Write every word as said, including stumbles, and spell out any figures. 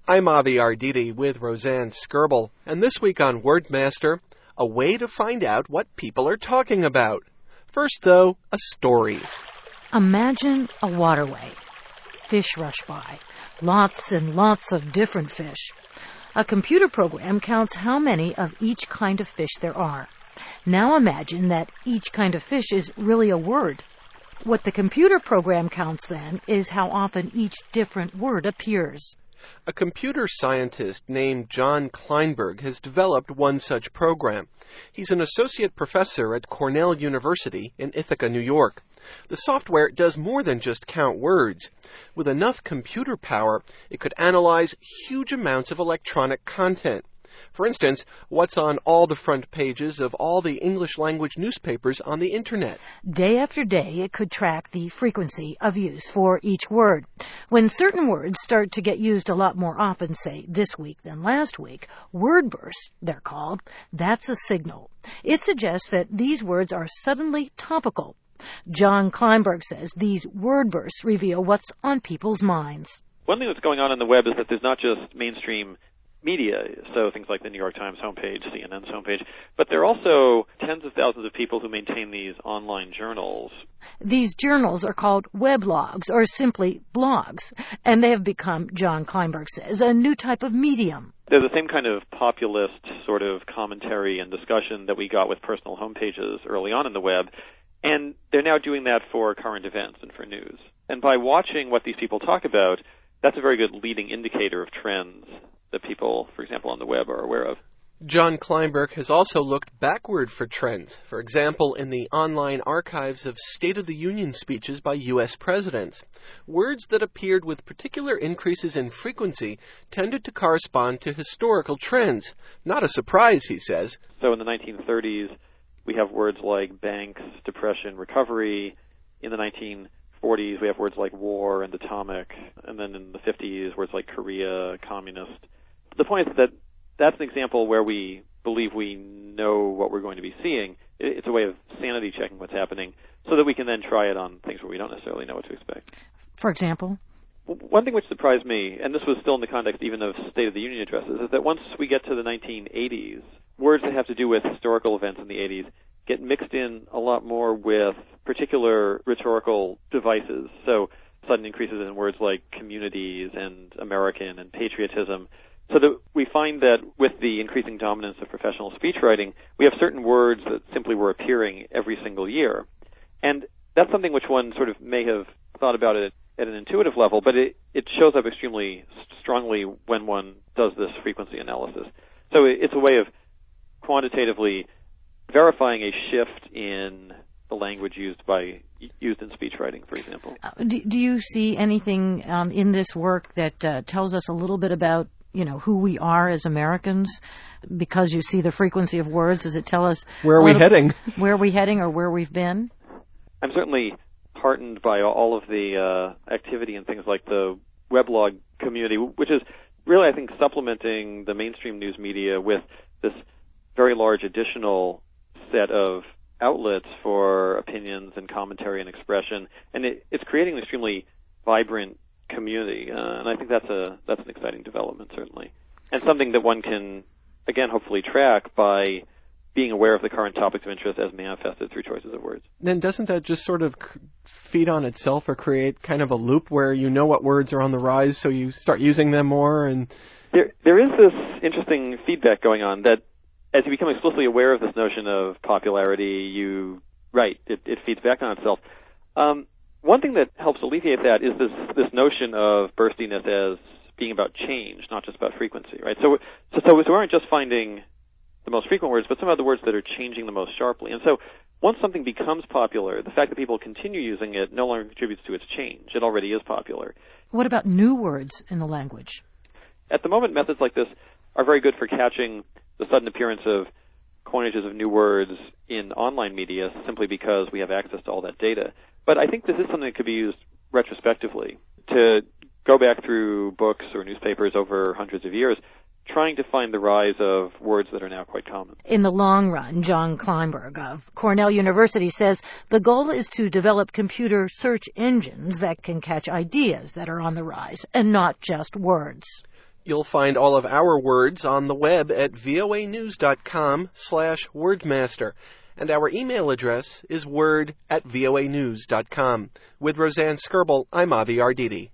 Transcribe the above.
I'm Avi Arditi with Roseanne Skirble, and this week on Wordmaster, a way to find out what people are talking about. First, though, a story. Imagine a waterway. Fish rush by. Lots and lots of different fish. A computer program counts how many of each kind of fish there are. Now imagine that each kind of fish is really a word. What the computer program counts then is how often each different word appears. A computer scientist named John Kleinberg has developed one such program. He's an associate professor at Cornell University in Ithaca, New York. The software does more than just count words. With enough computer power, it could analyze huge amounts of electronic content. For instance, what's on all the front pages of all the English-language newspapers on the Internet. Day after day, it could track the frequency of use for each word. When certain words start to get used a lot more often, say this week than last week, word bursts, they're called, that's a signal. It suggests that these words are suddenly topical. John Kleinberg says these word bursts reveal what's on people's minds. One thing that's going on in the web is that there's not just mainstream media, so things like the New York Times homepage, C N N's homepage, but there are also tens of thousands of people who maintain these online journals. These journals are called weblogs, or simply blogs, and they have become, John Kleinberg says, a new type of medium. They're the same kind of populist sort of commentary and discussion that we got with personal homepages early on in the web, and they're now doing that for current events and for news. And by watching what these people talk about, that's a very good leading indicator of trends that people, for example, on the web are aware of. John Kleinberg has also looked backward for trends, for example, in the online archives of State of the Union speeches by U S presidents. Words that appeared with particular increases in frequency tended to correspond to historical trends. Not a surprise, he says. So in the nineteen thirties, we have words like banks, depression, recovery. In the nineteen forties, we have words like war and atomic. And then in the fifties, words like Korea, communist. The point is that that's an example where we believe we know what we're going to be seeing. It's a way of sanity checking what's happening so that we can then try it on things where we don't necessarily know what to expect. For example? One thing which surprised me, and this was still in the context even of State of the Union addresses, is that once we get to the nineteen eighties, words that have to do with historical events in the eighties get mixed in a lot more with particular rhetorical devices. So sudden increases in words like communities and American and patriotism. So that we find that with the increasing dominance of professional speech writing, we have certain words that simply were appearing every single year. And that's something which one sort of may have thought about it at an intuitive level, but it, it shows up extremely strongly when one does this frequency analysis. So it's a way of quantitatively verifying a shift in the language used by used in speech writing, for example. Uh, do, do you see anything um, in this work that uh, tells us a little bit about you know, who we are as Americans, because you see the frequency of words? Does it tell us where are we heading? Where are we heading or where we've been? I'm certainly heartened by all of the uh, activity and things like the weblog community, which is really, I think, supplementing the mainstream news media with this very large additional set of outlets for opinions and commentary and expression. And it, it's creating an extremely vibrant community, uh, and I think that's a that's an exciting development, certainly, and something that one can, again, hopefully track by being aware of the current topics of interest as manifested through choices of words. Then doesn't that just sort of feed on itself or create kind of a loop where you know what words are on the rise, so you start using them more? And there there is this interesting feedback going on that as you become explicitly aware of this notion of popularity, you right it, it feeds back on itself. Um, One thing that helps alleviate that is this this notion of burstiness as being about change, not just about frequency, right? So, so, so we aren't just finding the most frequent words, but some of the words that are changing the most sharply. And so once something becomes popular, the fact that people continue using it no longer contributes to its change. It already is popular. What about new words in the language? At the moment, methods like this are very good for catching the sudden appearance of coinages of new words in online media simply because we have access to all that data. But I think this is something that could be used retrospectively to go back through books or newspapers over hundreds of years, trying to find the rise of words that are now quite common. In the long run, John Kleinberg of Cornell University says the goal is to develop computer search engines that can catch ideas that are on the rise and not just words. You'll find all of our words on the web at voanews.com slash wordmaster. And our email address is word at voanews.com. With Roseanne Skirble, I'm Avi Arditi.